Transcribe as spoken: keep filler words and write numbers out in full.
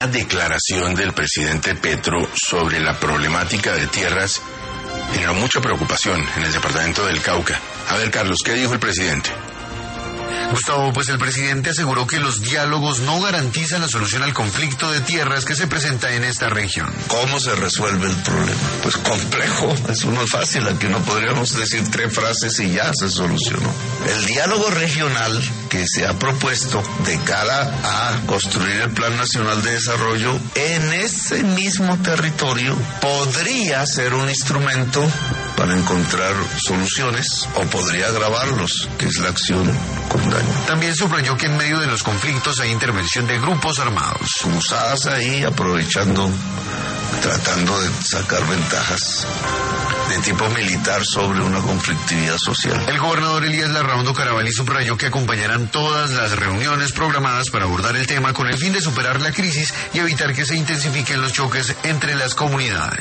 declaración del presidente Petro sobre la problemática de tierras generó mucha preocupación en el departamento del Cauca. A ver, Carlos, ¿qué dijo el presidente? Gustavo, pues el presidente aseguró que los diálogos no garantizan la solución al conflicto de tierras que se presenta en esta región. ¿Cómo se resuelve el problema? Pues complejo, eso no es fácil, aquí no podríamos decir tres frases y ya se solucionó. El diálogo regional que se ha propuesto de cara a construir el Plan Nacional de Desarrollo en ese mismo territorio podría ser un instrumento para encontrar soluciones o podría agravarlos, que es la acción con daño. También subrayó que en medio de los conflictos hay intervención de grupos armados. Cruzadas ahí, aprovechando, tratando de sacar ventajas de tipo militar sobre una conflictividad social. El gobernador Elías Larraundo Carabalí subrayó que acompañarán todas las reuniones programadas para abordar el tema con el fin de superar la crisis y evitar que se intensifiquen los choques entre las comunidades.